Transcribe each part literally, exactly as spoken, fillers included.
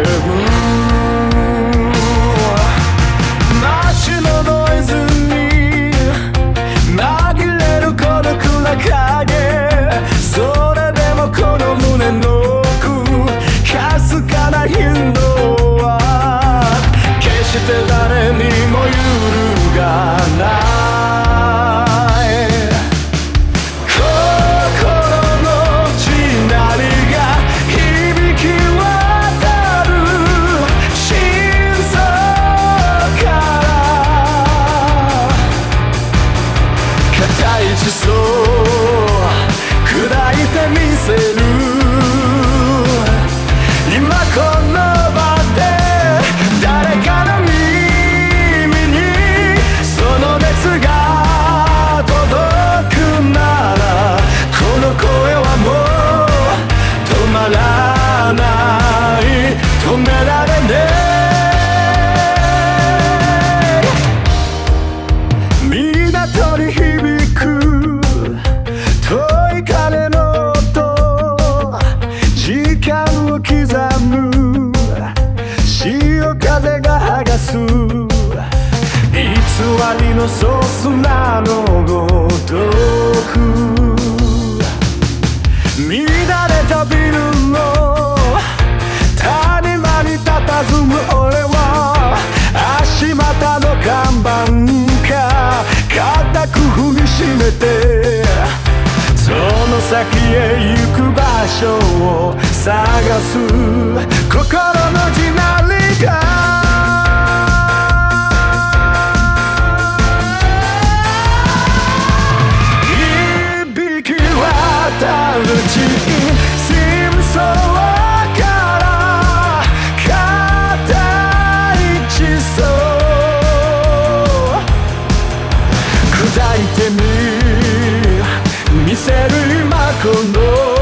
街のノイズに紛れる孤独な影、それでもこの胸の奥かすかな頻度は決して誰にも揺るがない。心の地鳴りが響き渡る心臓から固い地層砕いてみせる。今この場で誰かの耳にその熱が届くなら、この声はもう止まらない、止められねえ。港に響く遠い鐘の音、時間を刻む潮風が剥がす偽りのソースなのごとく、乱れたビルの谷間に佇む俺は足元の看板か固く踏みしめて、その先へ行く場所を探す。心の地鳴りが響き渡る地深層から固い地層砕いてみ見せる今この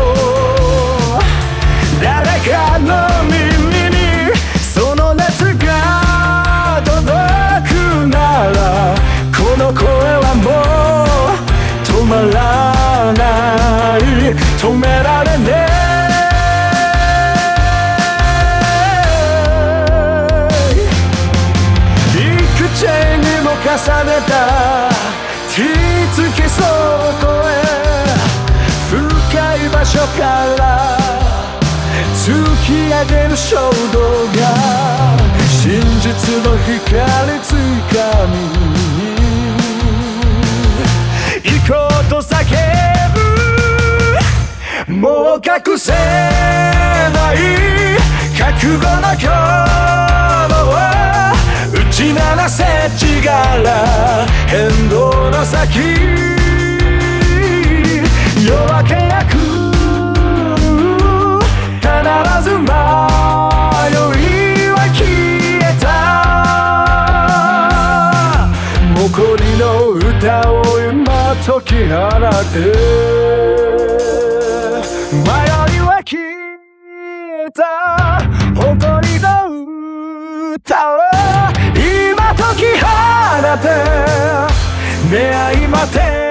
誰かの耳にその熱が届くなら、この声はもう止まらない、止められねえ。幾重にも重ねた火付け倉庫へ、深い場所から突き上げる衝動が真実の光つかみ行こうと叫ぶ。もう隠せない覚悟の今日は打ち鳴らせ力変動の先、夜明けが来る必ず迷いは消えた。残りの歌を今解き放て、迷いは消えた。残りの歌を今解き放て、願い待て